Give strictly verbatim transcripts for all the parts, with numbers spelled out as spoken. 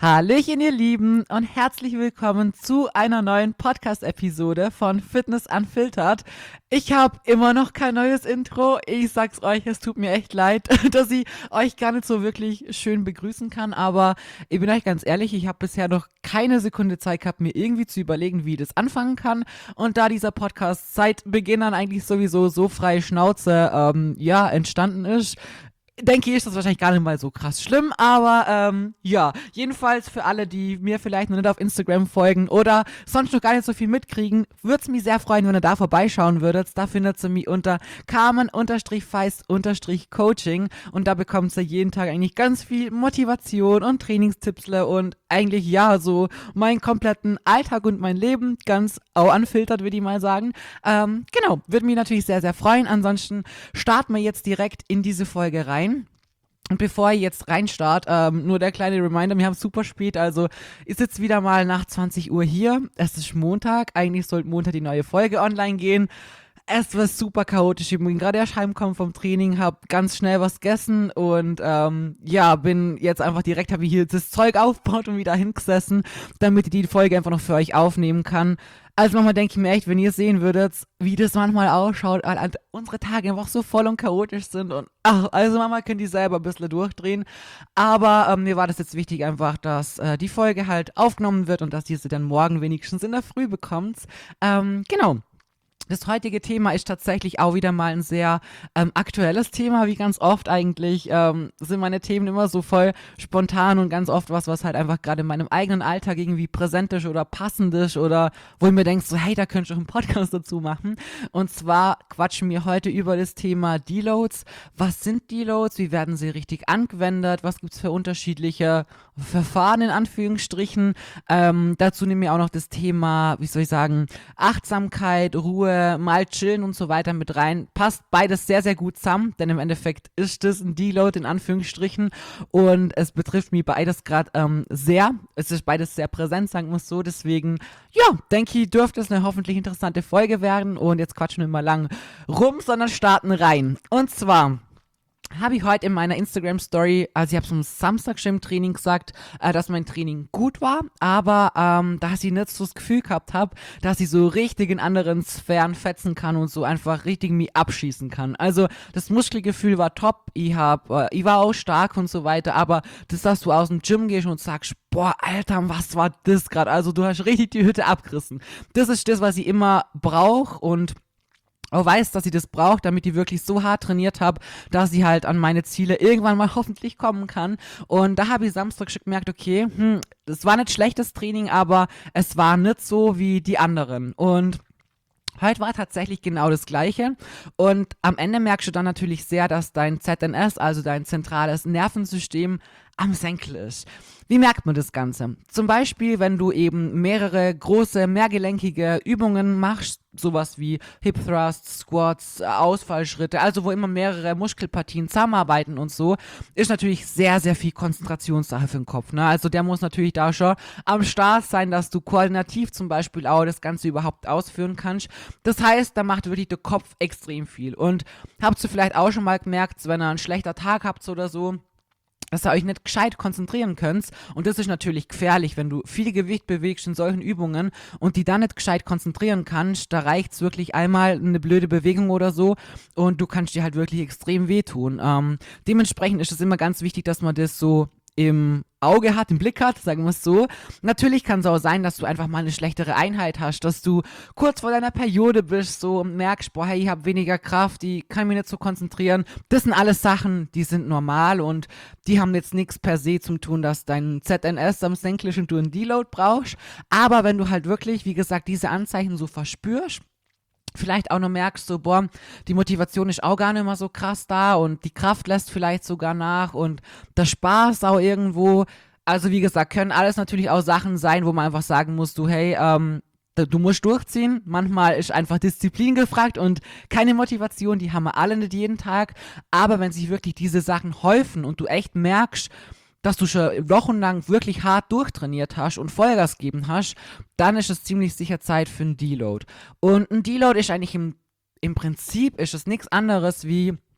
Hallöchen, ihr Lieben, und herzlich willkommen zu einer neuen Podcast-Episode von Fitness Unfiltered. Ich habe immer noch kein neues Intro. Ich sag's euch, es tut mir echt leid, dass ich euch gar nicht so wirklich schön begrüßen kann, aber ich bin euch ganz ehrlich, ich habe bisher noch keine Sekunde Zeit gehabt, mir irgendwie zu überlegen, wie ich das anfangen kann. Und da dieser Podcast seit Beginn an eigentlich sowieso so frei Schnauze ähm, ja, entstanden ist, denke ich, ist das wahrscheinlich gar nicht mal so krass schlimm, aber ähm, ja, jedenfalls für alle, die mir vielleicht noch nicht auf Instagram folgen oder sonst noch gar nicht so viel mitkriegen, würde es mich sehr freuen, wenn ihr da vorbeischauen würdet. Da findet ihr mich unter Carmen-Feist-Coaching und da bekommt ihr jeden Tag eigentlich ganz viel Motivation und Trainingstippsle und eigentlich ja, so meinen kompletten Alltag und mein Leben ganz auch unfiltert, würde ich mal sagen. Ähm, genau, würde mich natürlich sehr, sehr freuen. Ansonsten starten wir jetzt direkt in diese Folge rein. Und bevor ich jetzt reinstart, ähm, nur der kleine Reminder, wir haben es super spät, also ist jetzt wieder mal nach zwanzig Uhr hier. Es ist Montag, eigentlich sollte Montag die neue Folge online gehen. Es war super chaotisch. Ich bin gerade erst heimgekommen vom Training, hab ganz schnell was gegessen und ähm, ja, bin jetzt einfach direkt, habe ich hier das Zeug aufgebaut und wieder hingesessen, damit ich die Folge einfach noch für euch aufnehmen kann. Also manchmal denke ich mir echt, wenn ihr sehen würdet, wie das manchmal ausschaut, weil unsere Tage einfach so voll und chaotisch sind und ach, also manchmal könnt ihr selber ein bisschen durchdrehen. Aber ähm, mir war das jetzt wichtig einfach, dass äh, die Folge halt aufgenommen wird und dass ihr sie dann morgen wenigstens in der Früh bekommt. Ähm, genau. Das heutige Thema ist tatsächlich auch wieder mal ein sehr ähm, aktuelles Thema, wie ganz oft eigentlich ähm, sind meine Themen immer so voll spontan und ganz oft was, was halt einfach gerade in meinem eigenen Alltag irgendwie präsent ist oder passend ist oder wo ich mir denke, so hey, da könntest du einen Podcast dazu machen. Und zwar quatschen wir heute über das Thema Deloads. Was sind Deloads? Wie werden sie richtig angewendet? Was gibt's für unterschiedliche Verfahren in Anführungsstrichen? Ähm, dazu nehmen wir auch noch das Thema, wie soll ich sagen, Achtsamkeit, Ruhe, mal chillen und so weiter mit rein. Passt beides sehr, sehr gut zusammen, denn im Endeffekt ist das ein Deload in Anführungsstrichen und es betrifft mich beides gerade ähm, sehr. Es ist beides sehr präsent, sagen wir es so. Deswegen, ja, denke ich, dürfte es eine hoffentlich interessante Folge werden und jetzt quatschen wir mal lang rum, sondern starten rein. Und zwar habe ich heute in meiner Instagram-Story, also ich habe es am Samstag schon im Training gesagt, äh, dass mein Training gut war, aber ähm, dass ich nicht so das Gefühl gehabt habe, dass ich so richtig in anderen Sphären fetzen kann und so einfach richtig mich abschießen kann. Also das Muskelgefühl war top, ich, hab, äh, ich war auch stark und so weiter, aber das, dass du aus dem Gym gehst und sagst, boah, Alter, was war das gerade? Also du hast richtig die Hütte abgerissen. Das ist das, was ich immer brauche und auch weiß, dass ich das brauche, damit ich wirklich so hart trainiert habe, dass ich halt an meine Ziele irgendwann mal hoffentlich kommen kann. Und da habe ich Samstag schon gemerkt, okay, hm, das war nicht schlechtes Training, aber es war nicht so wie die anderen. Und heute war tatsächlich genau das Gleiche und am Ende merkst du dann natürlich sehr, dass dein Z N S, also dein zentrales Nervensystem, am Senkel ist. Wie merkt man das Ganze? Zum Beispiel, wenn du eben mehrere große, mehrgelenkige Übungen machst, sowas wie Hip Thrusts, Squats, Ausfallschritte, also wo immer mehrere Muskelpartien zusammenarbeiten und so, ist natürlich sehr, sehr viel Konzentrationssache für den Kopf. Ne? Also der muss natürlich da schon am Start sein, dass du koordinativ zum Beispiel auch das Ganze überhaupt ausführen kannst. Das heißt, da macht wirklich der Kopf extrem viel. Und habt ihr vielleicht auch schon mal gemerkt, wenn ihr einen schlechten Tag habt oder so, dass ihr euch nicht gescheit konzentrieren könnt. Und das ist natürlich gefährlich, wenn du viel Gewicht bewegst in solchen Übungen und die dann nicht gescheit konzentrieren kannst. Da reicht's wirklich einmal eine blöde Bewegung oder so und du kannst dir halt wirklich extrem wehtun. Ähm, dementsprechend ist es immer ganz wichtig, dass man das so im Auge hat, im Blick hat, sagen wir es so. Natürlich kann es auch sein, dass du einfach mal eine schlechtere Einheit hast, dass du kurz vor deiner Periode bist, so und merkst, boah, hey, ich habe weniger Kraft, die kann mich nicht so konzentrieren. Das sind alles Sachen, die sind normal und die haben jetzt nichts per se zum tun, dass dein Z N S am Senkel ist und du einen Deload brauchst. Aber wenn du halt wirklich, wie gesagt, diese Anzeichen so verspürst, vielleicht auch noch merkst, so, boah, die Motivation ist auch gar nicht mehr so krass da und die Kraft lässt vielleicht sogar nach und der Spaß auch irgendwo. Also wie gesagt, können alles natürlich auch Sachen sein, wo man einfach sagen muss, du, hey, ähm, du musst durchziehen. Manchmal ist einfach Disziplin gefragt und keine Motivation, die haben wir alle nicht jeden Tag. Aber wenn sich wirklich diese Sachen häufen und du echt merkst, dass du schon wochenlang wirklich hart durchtrainiert hast und Vollgas geben hast, dann ist es ziemlich sicher Zeit für einen Deload. Und ein Deload ist eigentlich im, im Prinzip ist es nichts anderes wie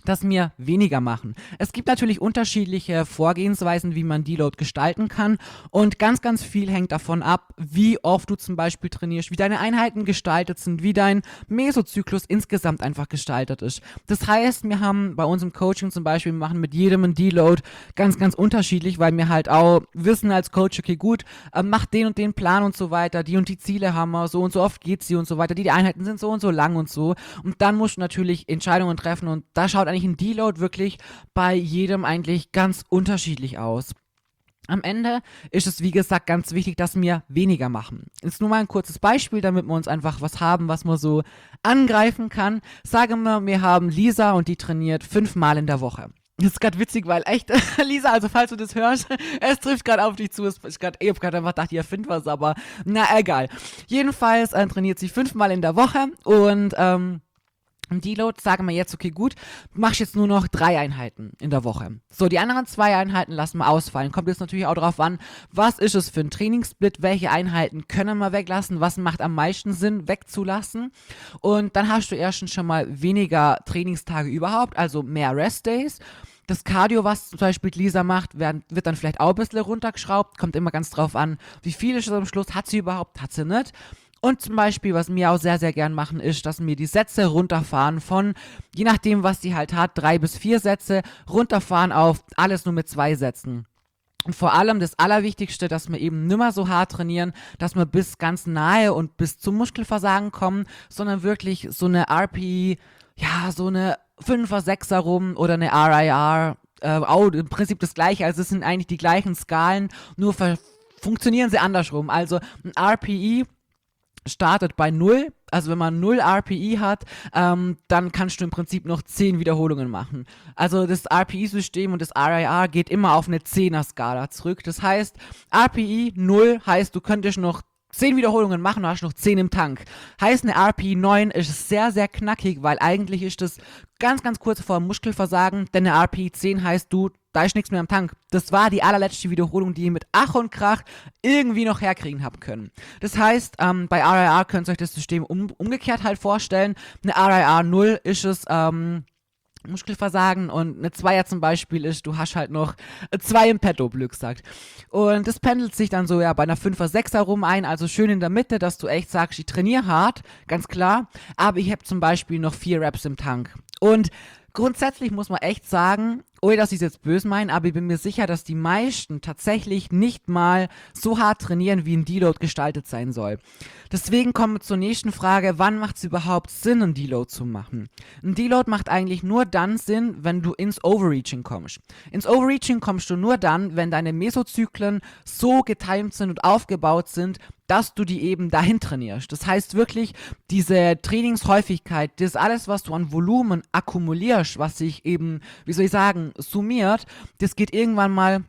dass wir weniger machen. Es gibt natürlich unterschiedliche Vorgehensweisen, wie man Deload gestalten kann und ganz, ganz viel hängt davon ab, wie oft du zum Beispiel trainierst, wie deine Einheiten gestaltet sind, wie dein Mesozyklus insgesamt einfach gestaltet ist. Das heißt, wir haben bei uns im Coaching zum Beispiel, wir machen mit jedem einen Deload ganz, ganz unterschiedlich, weil wir halt auch wissen als Coach, okay gut, äh, mach den und den Plan und so weiter, die und die Ziele haben wir, so und so oft geht's sie und so weiter, die, die Einheiten sind so und so lang und so und dann musst du natürlich Entscheidungen treffen und da schaut eigentlich ein Deload wirklich bei jedem eigentlich ganz unterschiedlich aus. Am Ende ist es, wie gesagt, ganz wichtig, dass wir weniger machen. Jetzt nur mal ein kurzes Beispiel, damit wir uns einfach was haben, was man so angreifen kann. Sagen wir, wir haben Lisa und die trainiert fünfmal in der Woche. Das ist gerade witzig, weil echt, Lisa, also falls du das hörst, es trifft gerade auf dich zu. Es ist grad, ich hab gerade einfach gedacht, ihr findet was, aber na egal. Jedenfalls äh, trainiert sie fünfmal in der Woche und ähm, im Deload sagen wir jetzt, okay, gut, machst jetzt nur noch drei Einheiten in der Woche. So, die anderen zwei Einheiten lassen wir ausfallen. Kommt jetzt natürlich auch darauf an, was ist es für ein Trainingssplit, welche Einheiten können wir weglassen, was macht am meisten Sinn wegzulassen. Und dann hast du erstens schon mal weniger Trainingstage überhaupt, also mehr Restdays. Das Cardio, was zum Beispiel Lisa macht, wird, wird dann vielleicht auch ein bisschen runtergeschraubt. Kommt immer ganz drauf an, wie viel ist es am Schluss, hat sie überhaupt, hat sie nicht. Und zum Beispiel, was wir auch sehr, sehr gern machen, ist, dass wir die Sätze runterfahren von, je nachdem, was sie halt hat, drei bis vier Sätze, runterfahren auf alles nur mit zwei Sätzen. Und vor allem das Allerwichtigste, dass wir eben nimmer so hart trainieren, dass wir bis ganz nahe und bis zum Muskelversagen kommen, sondern wirklich so eine R P E, ja, so eine fünfer, sechser rum oder eine R I R, äh, auch im Prinzip das gleiche, also es sind eigentlich die gleichen Skalen, nur funktionieren sie andersrum. Also ein R P E startet bei null, also wenn man null R P E hat, ähm, dann kannst du im Prinzip noch zehn Wiederholungen machen. Also das R P E-System und das R I R geht immer auf eine zehner-Skala zurück. Das heißt, R P E null heißt, du könntest noch zehn Wiederholungen machen, du hast noch zehn im Tank. Heißt, eine R P E neun ist sehr, sehr knackig, weil eigentlich ist das ganz, ganz kurz vor dem Muskelversagen, denn eine R P E zehn heißt, du, da ist nichts mehr im Tank. Das war die allerletzte Wiederholung, die ihr mit Ach und Krach irgendwie noch herkriegen habt können. Das heißt, ähm, bei R I R könnt ihr euch das System um, umgekehrt halt vorstellen. Eine R I R null ist es, ähm, Muskelversagen und eine Zweier zum Beispiel ist, du hast halt noch zwei im Petto, blöd gesagt. Und das pendelt sich dann so ja bei einer Fünfer, Sechser rum ein, also schön in der Mitte, dass du echt sagst, ich trainiere hart, ganz klar, aber ich habe zum Beispiel noch vier Reps im Tank. Und grundsätzlich muss man echt sagen, ohne dass ich es jetzt böse meine, aber ich bin mir sicher, dass die meisten tatsächlich nicht mal so hart trainieren, wie ein Deload gestaltet sein soll. Deswegen kommen wir zur nächsten Frage, wann macht es überhaupt Sinn, einen Deload zu machen? Ein Deload macht eigentlich nur dann Sinn, wenn du ins Overreaching kommst. Ins Overreaching kommst du nur dann, wenn deine Mesozyklen so getimed sind und aufgebaut sind, dass du die eben dahin trainierst. Das heißt wirklich, diese Trainingshäufigkeit, das alles, was du an Volumen akkumulierst, was sich eben, wie soll ich sagen, summiert, das geht irgendwann mal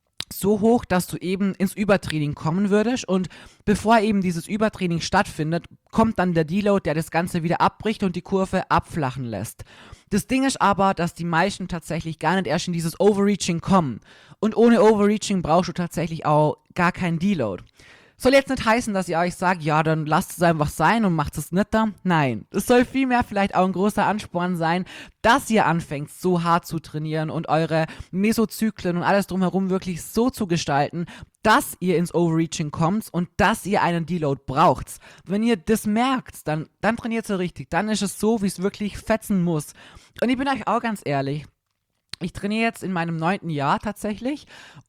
so hoch, dass du eben ins Übertraining kommen würdest und bevor eben dieses Übertraining stattfindet, kommt dann der Deload, der das Ganze wieder abbricht und die Kurve abflachen lässt. Das Ding ist aber, dass die meisten tatsächlich gar nicht erst in dieses Overreaching kommen und ohne Overreaching brauchst du tatsächlich auch gar keinen Deload. Soll jetzt nicht heißen, dass ihr euch sagt, ja, dann lasst es einfach sein und macht es nicht da. Nein, es soll vielmehr vielleicht auch ein großer Ansporn sein, dass ihr anfängt, so hart zu trainieren und eure Mesozyklen und alles drumherum wirklich so zu gestalten, dass ihr ins Overreaching kommt und dass ihr einen Deload braucht. Wenn ihr das merkt, dann, dann trainiert ihr richtig. Dann ist es so, wie es wirklich fetzen muss. Und ich bin euch auch ganz ehrlich, ich trainiere jetzt in meinem neunten Jahr tatsächlich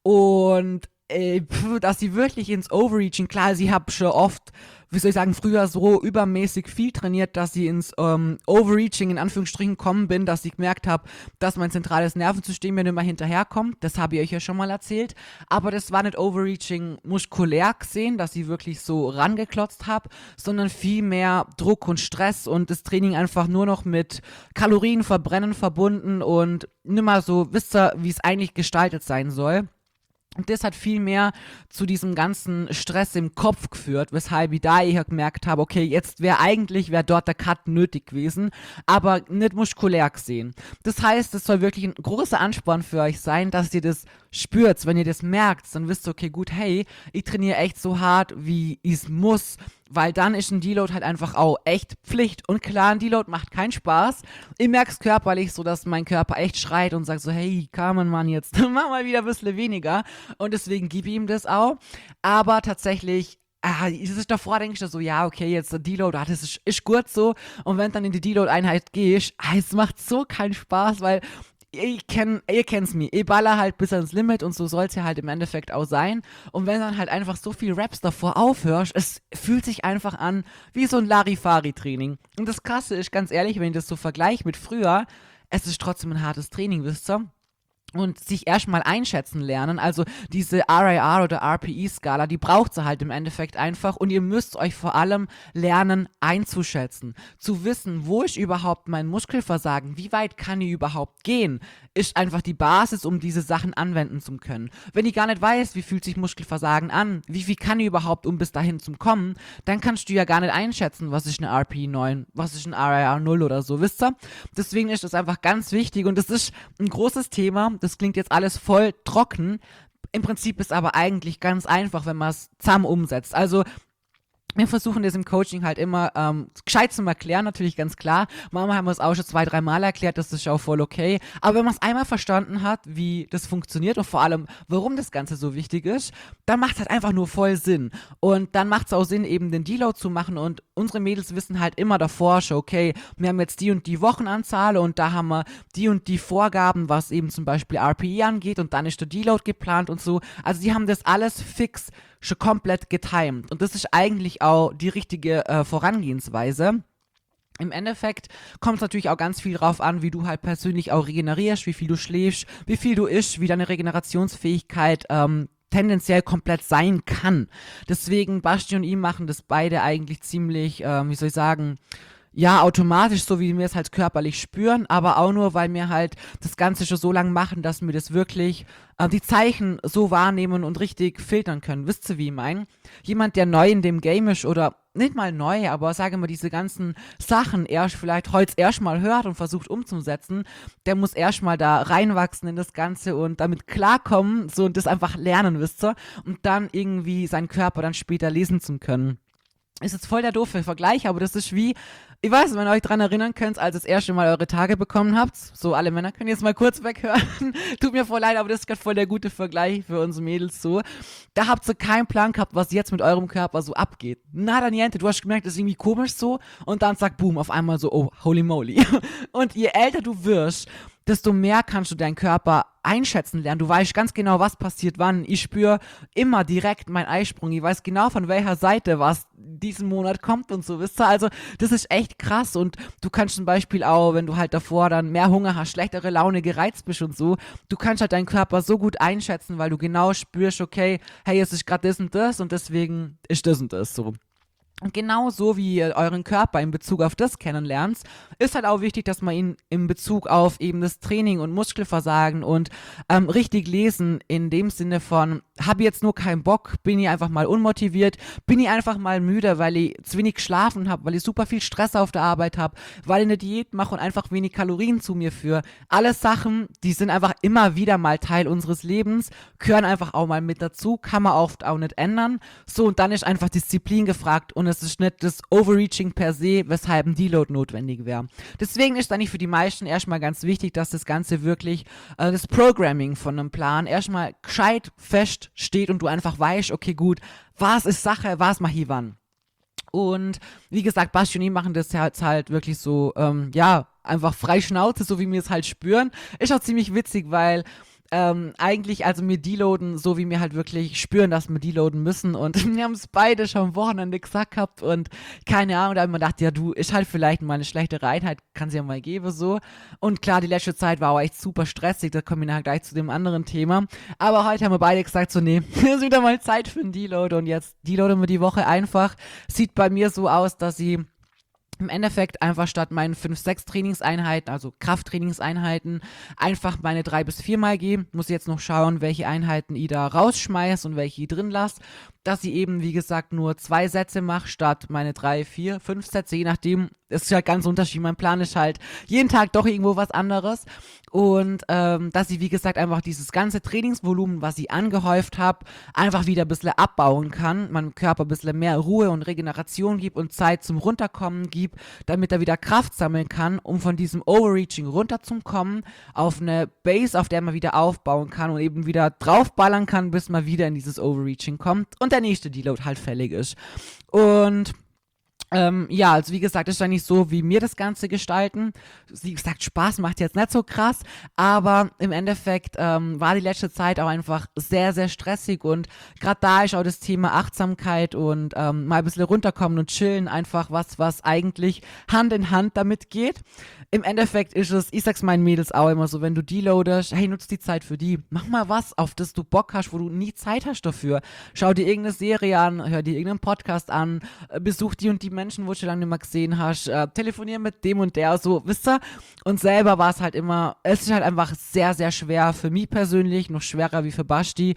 und Äh, pf, dass sie wirklich ins Overreaching, klar, sie haben schon oft, wie soll ich sagen, früher so übermäßig viel trainiert, dass sie ins ähm, Overreaching in Anführungsstrichen kommen bin, dass ich gemerkt habe, dass mein zentrales Nervensystem mir nicht mehr hinterherkommt. Das habe ich euch ja schon mal erzählt. Aber das war nicht Overreaching muskulär gesehen, dass ich wirklich so rangeklotzt habe, sondern viel mehr Druck und Stress und das Training einfach nur noch mit Kalorienverbrennen verbunden und nimmer so, wisst ihr, wie es eigentlich gestaltet sein soll. Und das hat viel mehr zu diesem ganzen Stress im Kopf geführt, weshalb ich da eher gemerkt habe, okay, jetzt wäre eigentlich, wäre dort der Cut nötig gewesen, aber nicht muskulär gesehen. Das heißt, es soll wirklich ein großer Ansporn für euch sein, dass ihr das spürt, wenn ihr das merkt, dann wisst ihr, okay, gut, hey, ich trainiere echt so hart, wie ich es muss, weil dann ist ein Deload halt einfach auch echt Pflicht. Und klar, ein Deload macht keinen Spaß. Ich merke es körperlich so, dass mein Körper echt schreit und sagt so, hey, Carmen, Mann, jetzt mach mal wieder ein bisschen weniger. Und deswegen gib ihm das auch. Aber tatsächlich, ah, ist davor denke ich da so, ja, okay, jetzt der Deload, ah, das ist, ist gut so. Und wenn du dann in die Deload-Einheit gehst, ah, es macht so keinen Spaß, weil ich kenn, ihr kennt's mir, ich baller halt bis ans Limit und so soll's ja halt im Endeffekt auch sein. Und wenn dann halt einfach so viel Raps davor aufhörst, es fühlt sich einfach an wie so ein Larifari-Training. Und das Krasse ist, ganz ehrlich, wenn ich das so vergleiche mit früher, es ist trotzdem ein hartes Training, wisst ihr? Und sich erstmal einschätzen lernen. Also diese R I R oder R P E-Skala, die braucht sie halt im Endeffekt einfach. Und ihr müsst euch vor allem lernen einzuschätzen. Zu wissen, wo ist überhaupt mein Muskelversagen, wie weit kann ich überhaupt gehen, ist einfach die Basis, um diese Sachen anwenden zu können. Wenn ich gar nicht weiß, wie fühlt sich Muskelversagen an, wie viel kann ich überhaupt, um bis dahin zu kommen, dann kannst du ja gar nicht einschätzen, was ist eine R P E neun, was ist ein R I R null oder so, wisst ihr? Deswegen ist das einfach ganz wichtig und das ist ein großes Thema. Das klingt jetzt alles voll trocken. Im Prinzip ist aber eigentlich ganz einfach, wenn man es zusammen umsetzt. Also wir versuchen das im Coaching halt immer ähm, gescheit zu erklären, natürlich ganz klar. Manchmal haben wir es auch schon zwei, drei Mal erklärt, das ist auch voll okay. Aber wenn man es einmal verstanden hat, wie das funktioniert und vor allem, warum das Ganze so wichtig ist, dann macht es halt einfach nur voll Sinn. Und dann macht es auch Sinn, eben den Deload zu machen. Und unsere Mädels wissen halt immer davor schon, okay, wir haben jetzt die und die Wochenanzahl und da haben wir die und die Vorgaben, was eben zum Beispiel R P E angeht und dann ist der Deload geplant und so. Also die haben das alles fix schon komplett getimed. Und das ist eigentlich auch die richtige äh, Vorangehensweise. Im Endeffekt kommt es natürlich auch ganz viel drauf an, wie du halt persönlich auch regenerierst, wie viel du schläfst, wie viel du isst, wie deine Regenerationsfähigkeit ähm, tendenziell komplett sein kann. Deswegen, Basti und ihm machen das beide eigentlich ziemlich, ähm, wie soll ich sagen, ja, automatisch, so wie wir es halt körperlich spüren, aber auch nur, weil wir halt das Ganze schon so lange machen, dass wir das wirklich, äh, die Zeichen so wahrnehmen und richtig filtern können. Wisst ihr, wie ich meine? Jemand, der neu in dem Game ist oder nicht mal neu, aber sage mal, diese ganzen Sachen erst vielleicht heute erstmal hört und versucht umzusetzen, der muss erstmal da reinwachsen in das Ganze und damit klarkommen, so und das einfach lernen, wisst ihr? Und dann irgendwie seinen Körper dann später lesen zu können. Ist jetzt voll der doofe Vergleich, aber das ist wie, ich weiß nicht, wenn ihr euch dran erinnern könnt, als ihr das erste Mal eure Tage bekommen habt, so alle Männer können jetzt mal kurz weghören, tut mir voll leid, aber das ist gerade voll der gute Vergleich für unsere Mädels so, da habt ihr keinen Plan gehabt, was jetzt mit eurem Körper so abgeht. Nada niente, du hast gemerkt, das ist irgendwie komisch so und dann zack, boom, auf einmal so, oh, holy moly. Und je älter du wirst, desto mehr kannst du deinen Körper einschätzen lernen. Du weißt ganz genau, was passiert wann. Ich spüre immer direkt meinen Eisprung. Ich weiß genau, von welcher Seite was diesen Monat kommt und so, wisst ihr? Also, das ist echt krass und du kannst zum Beispiel auch, wenn du halt davor dann mehr Hunger hast, schlechtere Laune, gereizt bist und so, du kannst halt deinen Körper so gut einschätzen, weil du genau spürst, okay, hey, es ist gerade das und das und deswegen ist das und das so. Und genauso wie ihr euren Körper in Bezug auf das kennenlernt, ist halt auch wichtig, dass man ihn in Bezug auf eben das Training und Muskelversagen und ähm, richtig lesen in dem Sinne von, habe ich jetzt nur keinen Bock, bin ich einfach mal unmotiviert, bin ich einfach mal müde, weil ich zu wenig geschlafen habe, weil ich super viel Stress auf der Arbeit habe, weil ich eine Diät mache und einfach wenig Kalorien zu mir führe. Alles Sachen, die sind einfach immer wieder mal Teil unseres Lebens, gehören einfach auch mal mit dazu, kann man oft auch nicht ändern. So, und dann ist einfach Disziplin gefragt und es ist nicht das Overreaching per se, weshalb ein Deload notwendig wäre. Deswegen ist eigentlich für die meisten erstmal ganz wichtig, dass das Ganze wirklich, äh, das Programming von einem Plan erstmal gescheit fest steht und du einfach weißt, okay gut, was ist Sache, was mach ich wann. Und wie gesagt, Basti und ich machen das jetzt halt wirklich so, ähm, ja, einfach frei Schnauze, so wie wir es halt spüren. Ist auch ziemlich witzig, weil ähm, eigentlich, also wir deloaden, so wie wir halt wirklich spüren, dass wir deloaden müssen und wir haben es beide schon am Wochenende gesagt gehabt und keine Ahnung, da haben wir gedacht, ja du, ist halt vielleicht mal eine schlechtere Einheit, kann es ja mal geben so und klar, die letzte Zeit war auch echt super stressig, da kommen wir nachher gleich zu dem anderen Thema, aber heute haben wir beide gesagt so, nee, es ist wieder mal Zeit für einen Deload und jetzt deloaden wir die Woche einfach, sieht bei mir so aus, dass sie im Endeffekt einfach statt meinen fünf, sechs Trainingseinheiten, also Krafttrainingseinheiten, einfach meine drei bis vier Mal gebe. Muss jetzt noch schauen, welche Einheiten ich da rausschmeiß und welche ich drin lasse. dass sie eben, wie gesagt, nur zwei Sätze macht, statt meine drei, vier, fünf Sätze, je nachdem. Es ist halt ganz unterschiedlich. Mein Plan ist halt jeden Tag doch irgendwo was anderes. Und ähm, dass sie, wie gesagt, einfach dieses ganze Trainingsvolumen, was sie angehäuft hat, einfach wieder ein bisschen abbauen kann, meinem Körper ein bisschen mehr Ruhe und Regeneration gibt und Zeit zum Runterkommen gibt, damit er wieder Kraft sammeln kann, um von diesem Overreaching runterzukommen, auf eine Base, auf der man wieder aufbauen kann und eben wieder draufballern kann, bis man wieder in dieses Overreaching kommt und der nächste Deload halt fällig ist. Und Ähm, ja, also wie gesagt, ist ja nicht so, wie mir das Ganze gestalten. Wie gesagt, Spaß macht jetzt nicht so krass, aber im Endeffekt ähm, war die letzte Zeit auch einfach sehr, sehr stressig und gerade da ist auch das Thema Achtsamkeit und ähm, mal ein bisschen runterkommen und chillen einfach was, was eigentlich Hand in Hand damit geht. Im Endeffekt ist es, ich sag's meinen Mädels auch immer so, wenn du deloadest, hey, nutz die Zeit für die. Mach mal was, auf das du Bock hast, wo du nie Zeit hast dafür. Schau dir irgendeine Serie an, hör dir irgendeinen Podcast an, äh, besuch die und die Menschen, wo du schon lange nicht mehr gesehen hast, äh, telefonier mit dem und der, so, wisst ihr? Und selber war es halt immer, es ist halt einfach sehr, sehr schwer für mich persönlich, noch schwerer wie für Basti,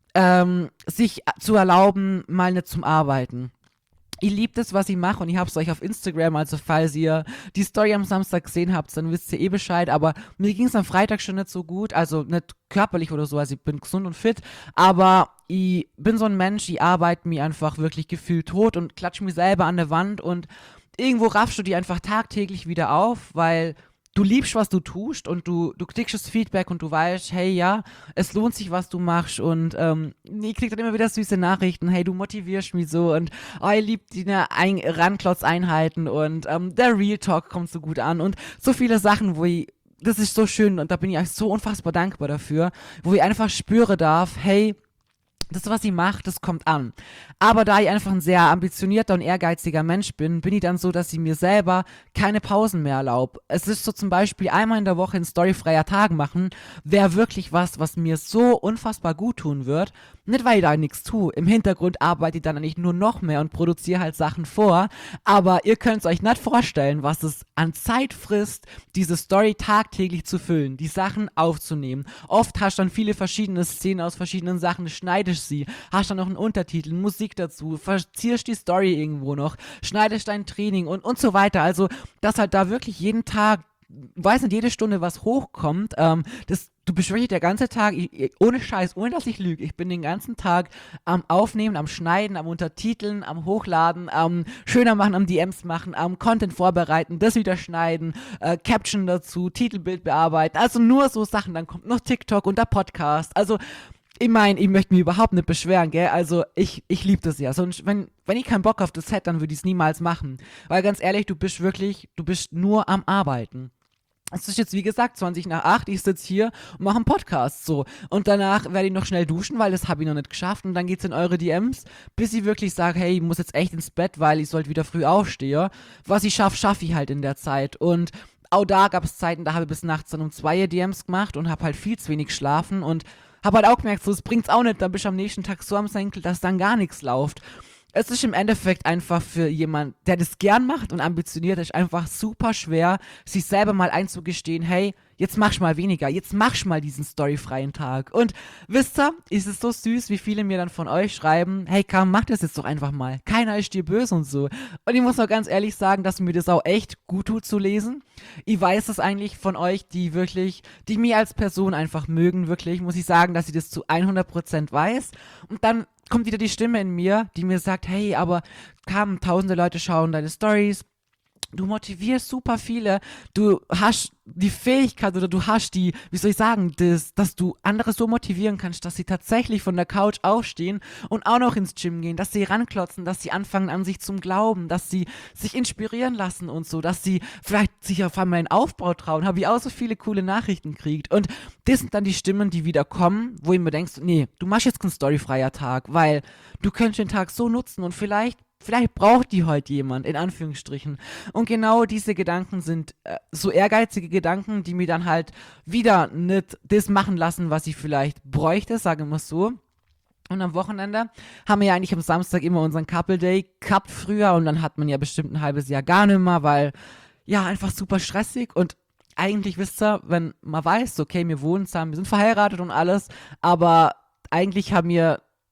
ähm, sich zu erlauben, mal nicht zum Arbeiten. Ihr liebt es, was ich mache und ich habe es euch auf Instagram, also falls ihr die Story am Samstag gesehen habt, dann wisst ihr eh Bescheid, aber mir ging es am Freitag schon nicht so gut, also nicht körperlich oder so, also ich bin gesund und fit, aber ich bin so ein Mensch, ich arbeite mich einfach wirklich gefühlt tot und klatsche mich selber an der Wand und irgendwo raffst du die einfach tagtäglich wieder auf, weil du liebst, was du tust und du, du kriegst das Feedback und du weißt, hey, ja, es lohnt sich, was du machst und ähm, ich krieg dann immer wieder süße Nachrichten, hey, du motivierst mich so und oh, ich lieb die Ein- Ranklotzeinheiten und ähm, der Real Talk kommt so gut an und so viele Sachen, wo ich, das ist so schön und da bin ich euch so unfassbar dankbar dafür, wo ich einfach spüre darf, hey, das, was sie macht, das kommt an. Aber da ich einfach ein sehr ambitionierter und ehrgeiziger Mensch bin, bin ich dann so, dass ich mir selber keine Pausen mehr erlaube. Es ist so zum Beispiel einmal in der Woche ein storyfreier Tag machen, wäre wirklich was, was mir so unfassbar gut tun wird. Nicht, weil ich da nichts tue. Im Hintergrund arbeite ich dann eigentlich nur noch mehr und produziere halt Sachen vor. Aber ihr könnt es euch nicht vorstellen, was es an Zeit frisst, diese Story tagtäglich zu füllen, die Sachen aufzunehmen. Oft hast du dann viele verschiedene Szenen aus verschiedenen Sachen, schneidest sie, hast dann noch einen Untertitel, Musik dazu, verzierst die Story irgendwo noch, schneidest dein Training und, und so weiter. Also, dass halt da wirklich jeden Tag, weiß nicht, jede Stunde was hochkommt, ähm, das, du bist wirklich der ganze Tag, ich, ich, ohne Scheiß, ohne dass ich lüge, ich bin den ganzen Tag am Aufnehmen, am Schneiden, am Untertiteln, am Hochladen, am schöner machen, am D Ms machen, am Content vorbereiten, das wieder schneiden, äh, Caption dazu, Titelbild bearbeiten, also nur so Sachen, dann kommt noch TikTok und der Podcast, also ich meine, ich möchte mich überhaupt nicht beschweren, gell? Also ich, ich liebe das ja. Sonst, wenn, wenn ich keinen Bock auf das hätte, dann würde ich es niemals machen. Weil ganz ehrlich, du bist wirklich, du bist nur am Arbeiten. Es ist jetzt, wie gesagt, zwanzig nach acht, ich sitze hier und mache einen Podcast, so. Und danach werde ich noch schnell duschen, weil das habe ich noch nicht geschafft. Und dann geht's in eure D Ms, bis ich wirklich sage, hey, ich muss jetzt echt ins Bett, weil ich sollte wieder früh aufstehen. Was ich schaffe, schaffe ich halt in der Zeit. Und auch da gab es Zeiten, da habe ich bis nachts dann um zwei D Ms gemacht und habe halt viel zu wenig geschlafen und habe halt auch gemerkt, so, es bringt's auch nicht, dann bist du am nächsten Tag so am Senkel, dass dann gar nichts läuft. Es ist im Endeffekt einfach für jemand, der das gern macht und ambitioniert ist, einfach super schwer, sich selber mal einzugestehen, hey, jetzt machst mal weniger, jetzt machst mal diesen storyfreien Tag. Und wisst ihr, ist es so süß, wie viele mir dann von euch schreiben, hey Kam, mach das jetzt doch einfach mal. Keiner ist dir böse und so. Und ich muss auch ganz ehrlich sagen, dass mir das auch echt gut tut zu lesen. Ich weiß es eigentlich von euch, die wirklich, die mich als Person einfach mögen, wirklich, muss ich sagen, dass ich das zu hundert Prozent weiß. Und dann kommt wieder die Stimme in mir, die mir sagt, hey, aber Kam, tausende Leute schauen deine Stories, du motivierst super viele, du hast die Fähigkeit oder du hast die, wie soll ich sagen, das, dass du andere so motivieren kannst, dass sie tatsächlich von der Couch aufstehen und auch noch ins Gym gehen, dass sie ranklotzen, dass sie anfangen an sich zum Glauben, dass sie sich inspirieren lassen und so, dass sie vielleicht sich auf einmal einen Aufbau trauen, habe ich auch so viele coole Nachrichten gekriegt und das sind dann die Stimmen, die wieder kommen, wo ich mir denkst, nee, du machst jetzt keinen storyfreier Tag, weil du könntest den Tag so nutzen und vielleicht Vielleicht braucht die heute jemand, in Anführungsstrichen. Und genau diese Gedanken sind äh, so ehrgeizige Gedanken, die mir dann halt wieder nicht das machen lassen, was ich vielleicht bräuchte, sagen wir es so. Und am Wochenende haben wir ja eigentlich am Samstag immer unseren Couple Day gehabt früher und dann hat man ja bestimmt ein halbes Jahr gar nicht mehr, weil ja einfach super stressig und eigentlich wisst ihr, wenn man weiß, okay, wir wohnen zusammen, wir sind verheiratet und alles, aber eigentlich haben wir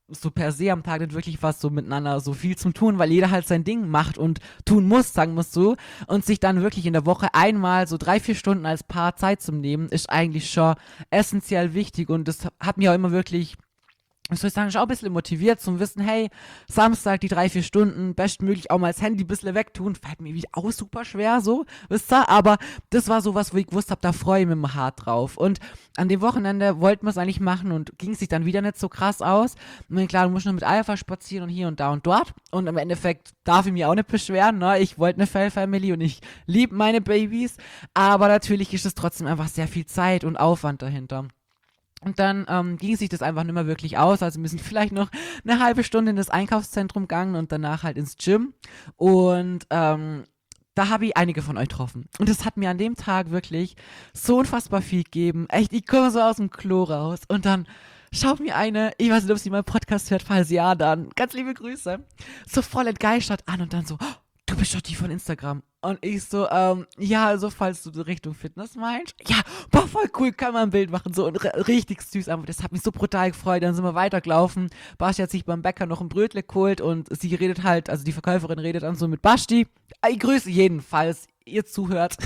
so per se am Tag nicht wirklich was so miteinander so viel zum tun, weil jeder halt sein Ding macht und tun muss, sagen wir es so. Und sich dann wirklich in der Woche einmal so drei, vier Stunden als Paar Zeit zum Nehmen, ist eigentlich schon essentiell wichtig. Und das hat mir auch immer wirklich, ich soll sagen, schon auch ein bisschen motiviert zum Wissen, hey, Samstag die drei, vier Stunden, bestmöglich auch mal das Handy ein bisschen wegtun, fällt mir wieder auch super schwer, so, wisst ihr, aber das war so was, wo ich gewusst habe, da freue ich mich immer hart drauf. Und an dem Wochenende wollten wir es eigentlich machen und ging es sich dann wieder nicht so krass aus. Und klar, du musst nur mit Alpha spazieren und hier und da und dort. Und im Endeffekt darf ich mich auch nicht beschweren, ne, ich wollte eine Fell-Family und ich liebe meine Babys, aber natürlich ist es trotzdem einfach sehr viel Zeit und Aufwand dahinter. Und dann ähm, ging sich das einfach nicht mehr wirklich aus. Also wir sind vielleicht noch eine halbe Stunde in das Einkaufszentrum gegangen und danach halt ins Gym. Und ähm, da habe ich einige von euch getroffen. Und das hat mir an dem Tag wirklich so unfassbar viel gegeben. Echt, ich komme so aus dem Klo raus. Und dann schaut mir eine, ich weiß nicht, ob sie meinen Podcast hört, falls ja, dann ganz liebe Grüße, so voll entgeistert an und dann so, oh, du bist doch die von Instagram. Und ich so, ähm, ja, also falls du Richtung Fitness meinst, ja, boah, voll cool, kann man ein Bild machen, so, und r- richtig süß, aber das hat mich so brutal gefreut, dann sind wir weitergelaufen, Basti hat sich beim Bäcker noch ein Brötle geholt und sie redet halt, also die Verkäuferin redet dann so mit Basti, ich grüße jedenfalls, ihr zuhört,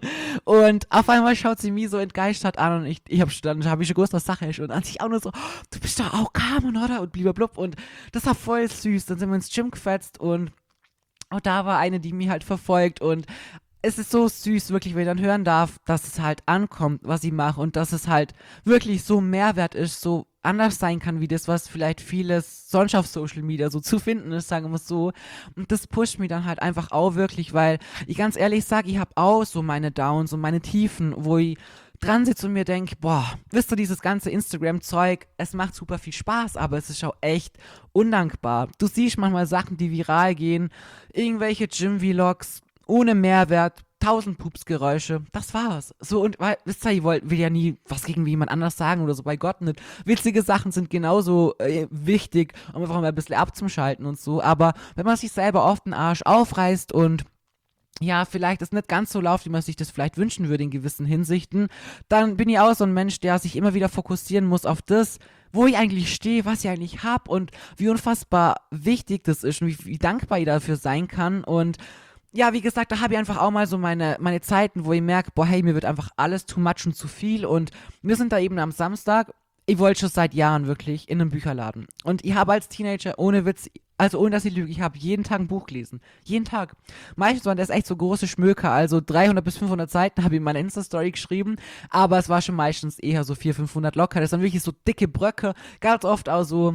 und auf einmal schaut sie mich so entgeistert an und ich, ich hab, dann habe ich schon gewusst, was Sache ist und an sich auch nur so, oh, du bist doch auch Carmen, oder? Und blub und das war voll süß, dann sind wir ins Gym gefetzt und und da war eine, die mich halt verfolgt und es ist so süß, wirklich, wenn ich dann hören darf, dass es halt ankommt, was ich mache und dass es halt wirklich so Mehrwert ist, so anders sein kann, wie das, was vielleicht vieles sonst auf Social Media so zu finden ist, sagen wir es so. Und das pusht mich dann halt einfach auch wirklich, weil ich ganz ehrlich sage, ich habe auch so meine Downs und meine Tiefen, wo ich dran sitze und mir denke, boah, wisst ihr, dieses ganze Instagram-Zeug, es macht super viel Spaß, aber es ist auch echt undankbar. Du siehst manchmal Sachen, die viral gehen, irgendwelche Gym-Vlogs ohne Mehrwert, tausend Pupsgeräusche, das war's. So, und weil, wisst ihr, ich wollt, will ja nie was gegen jemand anders sagen oder so, bei Gott nicht. Witzige Sachen sind genauso äh, wichtig, um einfach mal ein bisschen abzuschalten und so, aber wenn man sich selber oft den Arsch aufreißt und ja, vielleicht es nicht ganz so läuft, wie man sich das vielleicht wünschen würde in gewissen Hinsichten, dann bin ich auch so ein Mensch, der sich immer wieder fokussieren muss auf das, wo ich eigentlich stehe, was ich eigentlich habe und wie unfassbar wichtig das ist und wie, wie dankbar ich dafür sein kann. Und ja, wie gesagt, da habe ich einfach auch mal so meine, meine Zeiten, wo ich merke, boah, hey, mir wird einfach alles too much und zu viel. Und wir sind da eben am Samstag. Ich wollte schon seit Jahren wirklich in einem Bücherladen. Und ich habe als Teenager, ohne Witz, also ohne dass ich lüge, ich habe jeden Tag ein Buch gelesen. Jeden Tag. Meistens waren das echt so große Schmöker, also dreihundert bis fünfhundert Seiten habe ich in meiner Insta-Story geschrieben, aber es war schon meistens eher so vierhundert, fünfhundert locker. Das waren wirklich so dicke Bröcke, ganz oft auch so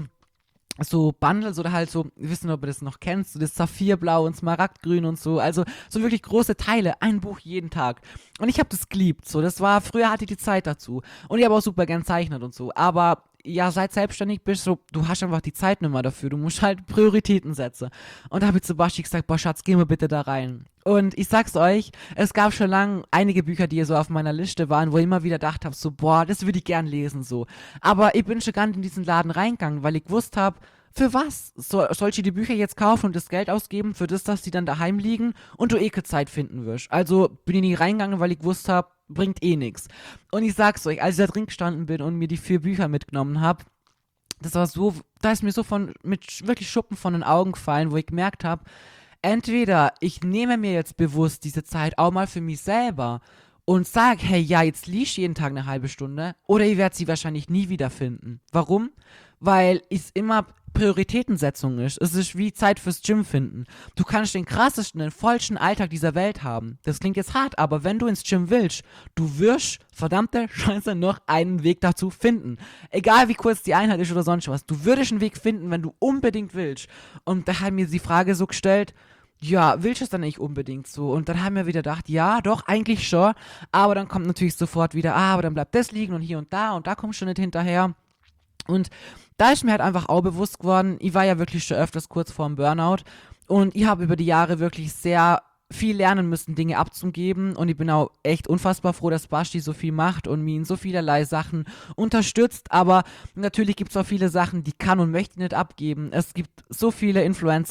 so Bundles oder halt so, wir wissen nicht, ob du das noch kennst, so das Saphirblau und Smaragdgrün und so, also so wirklich große Teile, ein Buch jeden Tag. Und ich habe das geliebt, so, das war, früher hatte ich die Zeit dazu und ich habe auch super gern zeichnet und so, aber ja, seit selbstständig bist, so, du hast einfach die Zeit nicht mehr dafür, du musst halt Prioritäten setzen. Und da habe ich zu Basti gesagt, boah Schatz, geh mal bitte da rein. Und ich sag's euch, es gab schon lange einige Bücher, die so auf meiner Liste waren, wo ich immer wieder gedacht habe, so, boah, das würde ich gern lesen, so. Aber ich bin schon gar nicht in diesen Laden reingegangen, weil ich gewusst habe, für was? So, soll ich die Bücher jetzt kaufen und das Geld ausgeben, für das, dass die dann daheim liegen und du eh keine Zeit finden wirst? Also bin ich nie reingegangen, weil ich gewusst habe, bringt eh nichts. Und ich sag's euch, als ich da drin gestanden bin und mir die vier Bücher mitgenommen habe, das war so, da ist mir so von, mit wirklich Schuppen von den Augen gefallen, wo ich gemerkt habe, entweder ich nehme mir jetzt bewusst diese Zeit auch mal für mich selber und sage, hey, ja, jetzt liest jeden Tag eine halbe Stunde, oder ich werde sie wahrscheinlich nie wiederfinden. Warum? Weil es immer Prioritätensetzung ist. Es ist wie Zeit fürs Gym finden. Du kannst den krassesten, den vollsten Alltag dieser Welt haben. Das klingt jetzt hart, aber wenn du ins Gym willst, du wirst verdammte Scheiße noch einen Weg dazu finden. Egal wie kurz die Einheit ist oder sonst was. Du würdest einen Weg finden, wenn du unbedingt willst. Und da hat mir die Frage so gestellt, ja, willst du es dann nicht unbedingt so? Und dann haben wir wieder gedacht, ja, doch, eigentlich schon. Aber dann kommt natürlich sofort wieder, ah, aber dann bleibt das liegen und hier und da und da kommst du nicht hinterher. Und da ist mir halt einfach auch bewusst geworden, ich war ja wirklich schon öfters kurz vorm Burnout und ich habe über die Jahre wirklich sehr viel lernen müssen, Dinge abzugeben, und ich bin auch echt unfassbar froh, dass Basti so viel macht und mich in so vielerlei Sachen unterstützt, aber natürlich gibt es auch viele Sachen, die kann und möchte ich nicht abgeben. Es gibt so viele Influencer,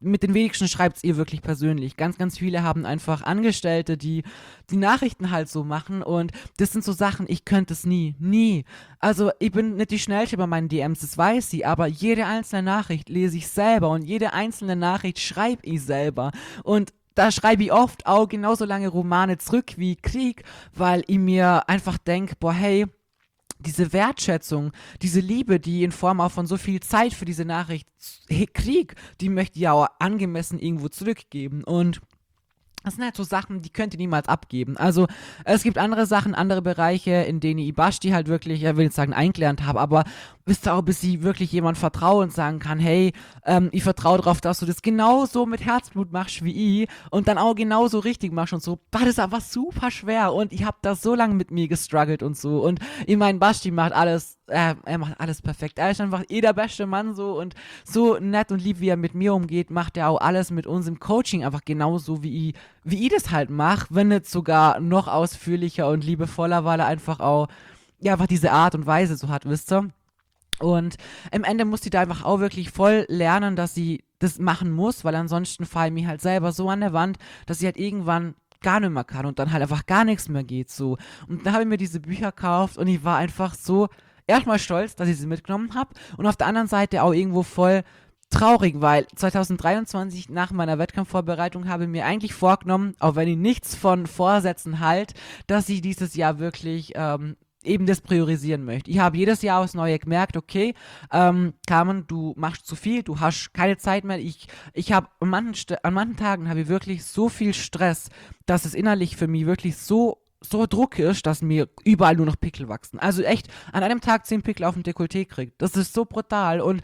mit den wenigsten schreibt ihr wirklich persönlich. Ganz, ganz viele haben einfach Angestellte, die die Nachrichten halt so machen und das sind so Sachen, ich könnte es nie, nie. Also ich bin nicht die Schnellste bei meinen D Ms, das weiß sie, aber jede einzelne Nachricht lese ich selber und jede einzelne Nachricht schreibe ich selber und da schreibe ich oft auch genauso lange Romane zurück wie Krieg, weil ich mir einfach denke, boah, hey, diese Wertschätzung, diese Liebe, die in Form auch von so viel Zeit für diese Nachricht hey, Krieg, die möchte ich ja auch angemessen irgendwo zurückgeben und das sind halt so Sachen, die könnt ihr niemals abgeben. Also es gibt andere Sachen, andere Bereiche, in denen ich Basti halt wirklich, ich will nicht sagen eingelernt habe, aber wisst ihr auch, bis sie wirklich jemand vertrauen und sagen kann, hey, ähm, ich vertraue darauf, dass du das genauso mit Herzblut machst wie ich und dann auch genauso richtig machst und so. Das ist aber super schwer und ich habe da so lange mit mir gestruggelt und so und ich mein, Basti macht alles, äh, er macht alles perfekt. Er ist einfach eh der beste Mann so und so nett und lieb, wie er mit mir umgeht, macht er auch alles mit uns im Coaching einfach genauso wie ich, wie ich das halt mache, wenn nicht sogar noch ausführlicher und liebevoller, weil er einfach auch, ja, einfach diese Art und Weise so hat, wisst ihr? Und am Ende muss sie da einfach auch wirklich voll lernen, dass sie das machen muss, weil ansonsten fall ich mir halt selber so an der Wand, dass sie halt irgendwann gar nicht mehr kann und dann halt einfach gar nichts mehr geht so. Und da habe ich mir diese Bücher gekauft und ich war einfach so erstmal stolz, dass ich sie mitgenommen habe und auf der anderen Seite auch irgendwo voll traurig, weil zwanzig dreiundzwanzig nach meiner Wettkampfvorbereitung habe ich mir eigentlich vorgenommen, auch wenn ich nichts von Vorsätzen halt, dass ich dieses Jahr wirklich ähm, eben das priorisieren möchte. Ich habe jedes Jahr aufs Neue gemerkt, okay, ähm, Carmen, du machst zu viel, du hast keine Zeit mehr. Ich, ich habe an manchen, an manchen Tagen habe ich wirklich so viel Stress, dass es innerlich für mich wirklich so so Druck ist, dass mir überall nur noch Pickel wachsen. Also echt, an einem Tag zehn Pickel auf dem Dekolleté kriegt. Das ist so brutal und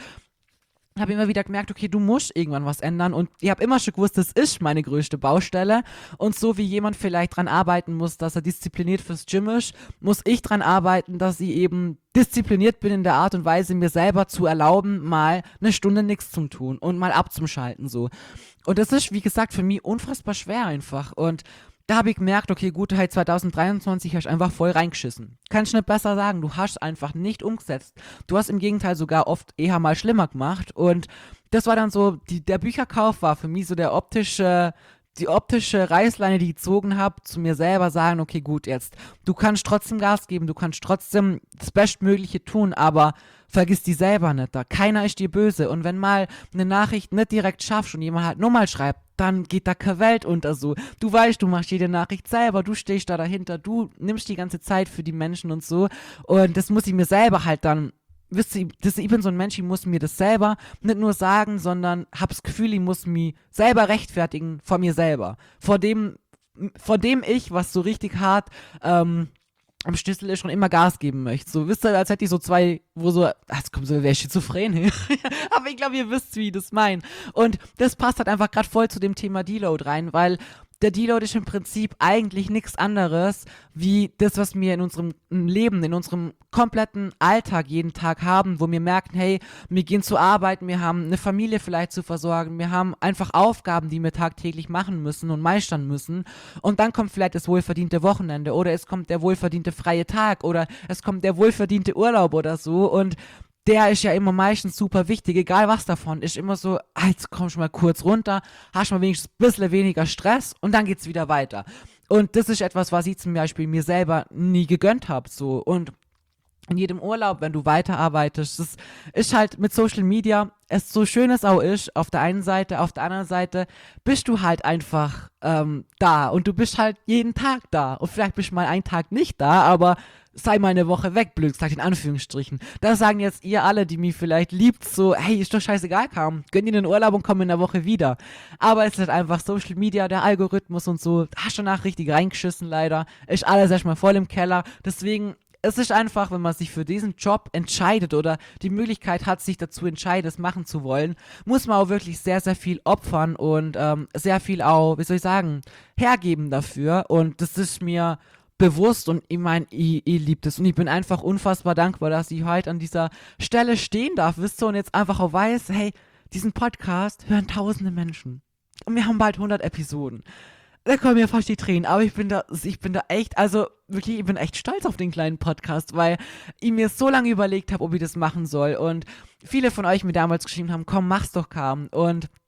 habe immer wieder gemerkt, okay, du musst irgendwann was ändern und ich habe immer schon gewusst, das ist meine größte Baustelle und so wie jemand vielleicht dran arbeiten muss, dass er diszipliniert fürs Gym ist, muss ich dran arbeiten, dass ich eben diszipliniert bin in der Art und Weise, mir selber zu erlauben, mal eine Stunde nichts zu tun und mal abzuschalten so. Und das ist, wie gesagt, für mich unfassbar schwer einfach und da habe ich gemerkt, okay, gut, halt zwanzig dreiundzwanzig hast du einfach voll reingeschissen. Kannst nicht besser sagen, du hast einfach nicht umgesetzt. Du hast im Gegenteil sogar oft eher mal schlimmer gemacht und das war dann so, die, der Bücherkauf war für mich so der optische, die optische Reißleine, die ich gezogen habe, zu mir selber sagen, okay, gut, jetzt, du kannst trotzdem Gas geben, du kannst trotzdem das Bestmögliche tun, aber vergiss die selber nicht, da keiner ist dir böse und wenn mal eine Nachricht nicht direkt schaffst und jemand halt nur mal schreibt, dann geht da keine Welt unter so. Du weißt, du machst jede Nachricht selber, du stehst da dahinter, du nimmst die ganze Zeit für die Menschen und so und das muss ich mir selber halt dann, wisst ihr, das, ich bin so ein Mensch, ich muss mir das selber nicht nur sagen, sondern hab das Gefühl, ich muss mich selber rechtfertigen vor mir selber, vor dem, vor dem ich, was so richtig hart, ähm, am Schlüssel schon immer Gas geben möchte. So, wisst ihr, als hätte ich so zwei, wo so, das kommt so, wer schizophren hin. Aber ich glaube, ihr wisst, wie ich das meine. Und das passt halt einfach gerade voll zu dem Thema Deload rein, weil der Deload ist im Prinzip eigentlich nichts anderes, wie das, was wir in unserem Leben, in unserem kompletten Alltag jeden Tag haben, wo wir merken, hey, wir gehen zur Arbeit, wir haben eine Familie vielleicht zu versorgen, wir haben einfach Aufgaben, die wir tagtäglich machen müssen und meistern müssen und dann kommt vielleicht das wohlverdiente Wochenende oder es kommt der wohlverdiente freie Tag oder es kommt der wohlverdiente Urlaub oder so und der ist ja immer meistens super wichtig, egal was davon, ist immer so, ah, jetzt kommst du mal kurz runter, hast mal wenigstens ein bisschen weniger Stress und dann geht's wieder weiter. Und das ist etwas, was ich zum Beispiel mir selber nie gegönnt habe, so. Und in jedem Urlaub, wenn du weiterarbeitest, das ist halt mit Social Media, es so schön es auch ist, auf der einen Seite, auf der anderen Seite bist du halt einfach ähm, da und du bist halt jeden Tag da und vielleicht bist du mal einen Tag nicht da, aber sei mal eine Woche weg, blöd gesagt, in Anführungsstrichen. Das sagen jetzt ihr alle, die mich vielleicht liebt, so, hey, ist doch scheißegal, Carmen, gönn dir den Urlaub und komm in der Woche wieder. Aber es ist halt einfach Social Media, der Algorithmus und so, hast du nach richtig reingeschissen leider, ist alles erstmal voll im Keller, deswegen es ist einfach, wenn man sich für diesen Job entscheidet oder die Möglichkeit hat, sich dazu entscheidet, es machen zu wollen, muss man auch wirklich sehr, sehr viel opfern und ähm, sehr viel auch, wie soll ich sagen, hergeben dafür. Und das ist mir bewusst und ich meine, ich, ich liebe das und ich bin einfach unfassbar dankbar, dass ich heute an dieser Stelle stehen darf, wisst ihr, und jetzt einfach auch weiß, hey, diesen Podcast hören tausende Menschen. Und wir haben bald hundert Episoden. Da kommen mir fast die Tränen, aber ich bin da, ich bin da echt, also wirklich, ich bin echt stolz auf den kleinen Podcast, weil ich mir so lange überlegt habe, ob ich das machen soll und viele von euch mir damals geschrieben haben, komm, mach's doch, Carmen, und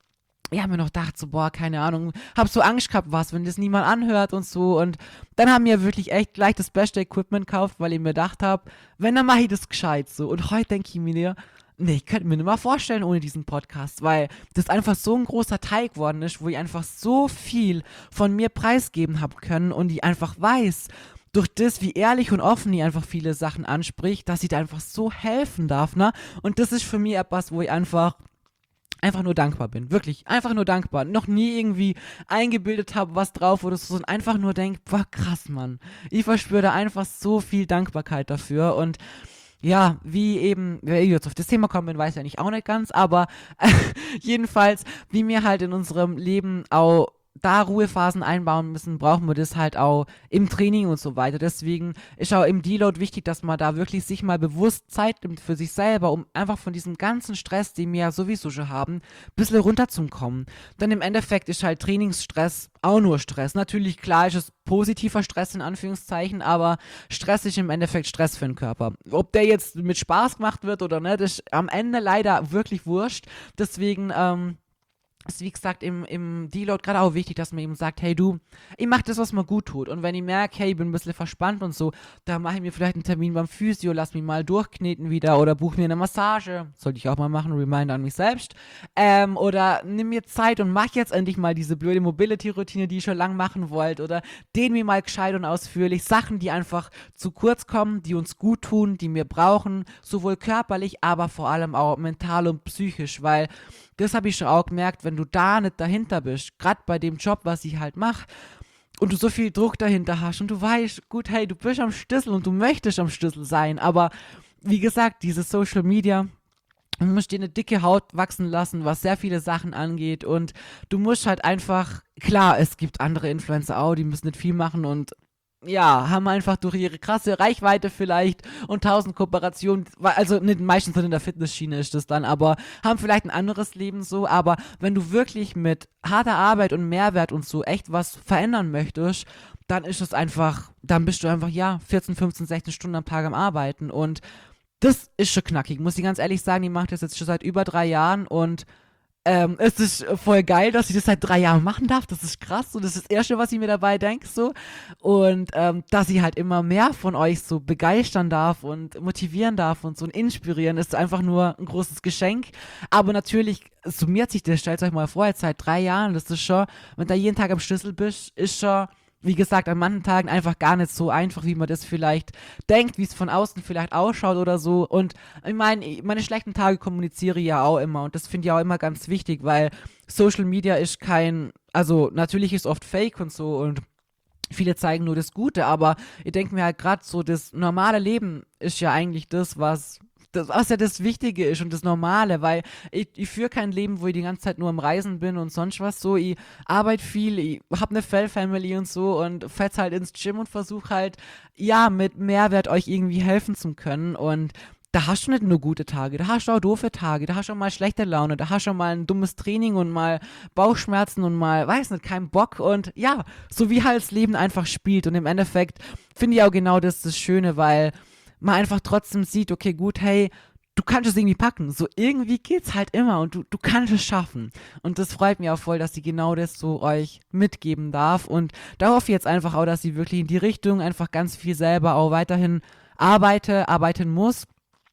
ich habe mir noch gedacht, so, boah, keine Ahnung, hab so Angst gehabt, was, wenn das niemand anhört und so. Und dann haben wir wirklich echt gleich das beste Equipment gekauft, weil ich mir gedacht habe, wenn, dann mache ich das gescheit so. Und heute denke ich mir, nee, ich könnte mir nicht mal vorstellen ohne diesen Podcast, weil das einfach so ein großer Teil geworden ist, wo ich einfach so viel von mir preisgeben habe können und ich einfach weiß, durch das, wie ehrlich und offen ich einfach viele Sachen anspricht, dass ich da einfach so helfen darf, ne? Und das ist für mich etwas, wo ich einfach einfach nur dankbar bin. Wirklich, einfach nur dankbar. Noch nie irgendwie eingebildet habe, was drauf oder so, sondern einfach nur denke, boah, krass, Mann. Ich verspüre da einfach so viel Dankbarkeit dafür und ja, wie eben, wer jetzt auf das Thema kommen bin, weiß ja nicht auch nicht ganz, aber jedenfalls, wie wir halt in unserem Leben auch da Ruhephasen einbauen müssen, brauchen wir das halt auch im Training und so weiter. Deswegen ist auch im Deload wichtig, dass man da wirklich sich mal bewusst Zeit nimmt für sich selber, um einfach von diesem ganzen Stress, den wir ja sowieso schon haben, ein bisschen runterzukommen. Denn im Endeffekt ist halt Trainingsstress auch nur Stress. Natürlich, klar ist es positiver Stress in Anführungszeichen, aber Stress ist im Endeffekt Stress für den Körper. Ob der jetzt mit Spaß gemacht wird oder nicht, ist am Ende leider wirklich wurscht. Deswegen, ähm, ist wie gesagt im, im Deload gerade auch wichtig, dass man eben sagt, hey du, ich mach das, was mir gut tut. Und wenn ich merke, hey, ich bin ein bisschen verspannt und so, dann mache ich mir vielleicht einen Termin beim Physio, lass mich mal durchkneten wieder oder buche mir eine Massage. Sollte ich auch mal machen, Reminder an mich selbst. Ähm, oder nimm mir Zeit und mach jetzt endlich mal diese blöde Mobility-Routine, die ich schon lange machen wollte. Oder dehn mir mal gescheit und ausführlich. Sachen, die einfach zu kurz kommen, die uns gut tun, die wir brauchen, sowohl körperlich, aber vor allem auch mental und psychisch, weil das habe ich schon auch gemerkt, wenn du da nicht dahinter bist, gerade bei dem Job, was ich halt mache, und du so viel Druck dahinter hast und du weißt, gut, hey, du bist am Schlüssel und du möchtest am Schlüssel sein, aber wie gesagt, diese Social Media, du musst dir eine dicke Haut wachsen lassen, was sehr viele Sachen angeht und du musst halt einfach, klar, es gibt andere Influencer auch, die müssen nicht viel machen und ja, haben einfach durch ihre krasse Reichweite vielleicht und tausend Kooperationen, also nicht meistens in der Fitnessschiene ist das dann, aber haben vielleicht ein anderes Leben so, aber wenn du wirklich mit harter Arbeit und Mehrwert und so echt was verändern möchtest, dann ist es einfach, dann bist du einfach, ja, vierzehn, fünfzehn, sechzehn Stunden am Tag am Arbeiten und das ist schon knackig, muss ich ganz ehrlich sagen, ich mache das jetzt schon seit über drei Jahren und ähm, es ist voll geil, dass ich das seit drei Jahren machen darf. Das ist krass. So, das ist das Erste, was ich mir dabei denke. So. Und ähm, dass ich halt immer mehr von euch so begeistern darf und motivieren darf und so und inspirieren, ist einfach nur ein großes Geschenk. Aber natürlich summiert sich das, stellt euch mal vor, jetzt seit drei Jahren, das ist schon, wenn du da jeden Tag am Schlüssel bist, ist schon, wie gesagt, an manchen Tagen einfach gar nicht so einfach, wie man das vielleicht denkt, wie es von außen vielleicht ausschaut oder so. Und ich meine, meine schlechten Tage kommuniziere ich ja auch immer und das finde ich auch immer ganz wichtig, weil Social Media ist kein, also natürlich ist oft Fake und so und viele zeigen nur das Gute, aber ich denke mir halt gerade so, das normale Leben ist ja eigentlich das, was das, was ja das Wichtige ist und das Normale, weil ich, ich führe kein Leben, wo ich die ganze Zeit nur am Reisen bin und sonst was so. Ich arbeite viel, ich habe eine Fell-Family und so und fetz halt ins Gym und versuche halt, ja, mit Mehrwert euch irgendwie helfen zu können und da hast du nicht nur gute Tage, da hast du auch doofe Tage, da hast du auch mal schlechte Laune, da hast du auch mal ein dummes Training und mal Bauchschmerzen und mal, weiß nicht, keinen Bock und ja, so wie halt das Leben einfach spielt und im Endeffekt finde ich auch genau das das Schöne, weil man einfach trotzdem sieht, okay, gut, hey, du kannst es irgendwie packen. So irgendwie geht's halt immer und du, du kannst es schaffen. Und das freut mich auch voll, dass sie genau das so euch mitgeben darf. Und da hoffe ich jetzt einfach auch, dass sie wirklich in die Richtung einfach ganz viel selber auch weiterhin arbeite, arbeiten muss.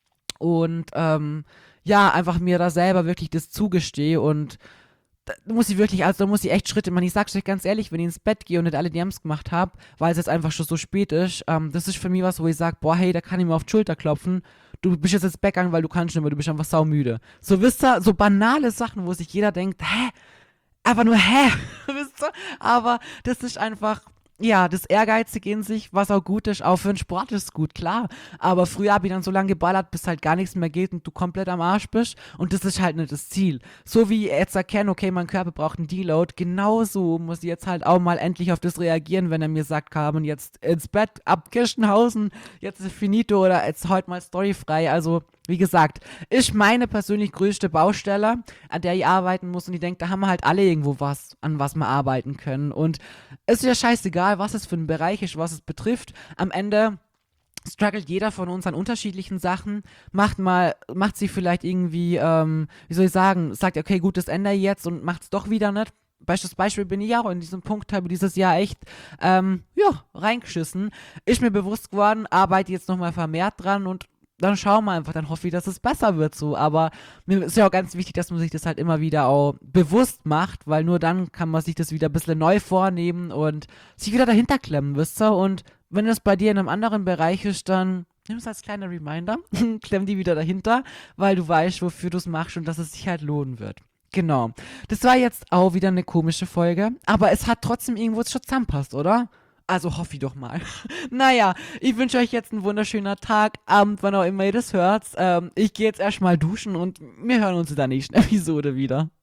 Und ähm, ja, einfach mir da selber wirklich das zugestehe und da muss ich wirklich, also da muss ich echt Schritte machen. Ich sag's euch ganz ehrlich, wenn ich ins Bett gehe und nicht alle D Ms gemacht habe, weil es jetzt einfach schon so spät ist, ähm, das ist für mich was, wo ich sage, boah, hey, da kann ich mir auf die Schulter klopfen. Du bist jetzt ins Bett gegangen, weil du kannst nicht mehr, du bist einfach saumüde. So, wisst ihr, so banale Sachen, wo sich jeder denkt, hä? Einfach nur, hä? Wisst ihr? Aber das ist einfach, ja, das Ehrgeizige in sich, was auch gut ist, auch für den Sport ist gut, klar. Aber früher habe ich dann so lange geballert, bis halt gar nichts mehr geht und du komplett am Arsch bist. Und das ist halt nicht das Ziel. So wie ich jetzt erkenne, okay, mein Körper braucht einen Deload, genauso muss ich jetzt halt auch mal endlich auf das reagieren, wenn er mir sagt, Carmen, jetzt ins Bett, ab Kirschenhausen, jetzt ist finito oder jetzt heute mal storyfrei. Also, wie gesagt, ist meine persönlich größte Baustelle, an der ich arbeiten muss. Und ich denke, da haben wir halt alle irgendwo was, an was wir arbeiten können. Und es ist ja scheißegal, was es für ein Bereich ist, was es betrifft. Am Ende struggelt jeder von uns an unterschiedlichen Sachen, macht mal, macht sie vielleicht irgendwie, ähm, wie soll ich sagen, sagt, okay, gut, das ändere ich jetzt und macht es doch wieder nicht. Bestes Beispiel bin ich auch in diesem Punkt, habe dieses Jahr echt, ähm, ja, reingeschissen. Ist mir bewusst geworden, arbeite jetzt nochmal vermehrt dran und dann schauen wir einfach, dann hoffe ich, dass es besser wird so. Aber mir ist ja auch ganz wichtig, dass man sich das halt immer wieder auch bewusst macht, weil nur dann kann man sich das wieder ein bisschen neu vornehmen und sich wieder dahinter klemmen, wisst ihr? Und wenn es bei dir in einem anderen Bereich ist, dann nimm es als kleiner Reminder, klemm die wieder dahinter, weil du weißt, wofür du es machst und dass es sich halt lohnen wird. Genau. Das war jetzt auch wieder eine komische Folge, aber es hat trotzdem irgendwo schon zusammenpasst, oder? Also hoffe ich doch mal. Naja, ich wünsche euch jetzt einen wunderschönen Tag, Abend, wann auch immer ihr das hört. Ähm, ich gehe jetzt erstmal duschen und wir hören uns in der nächsten Episode wieder.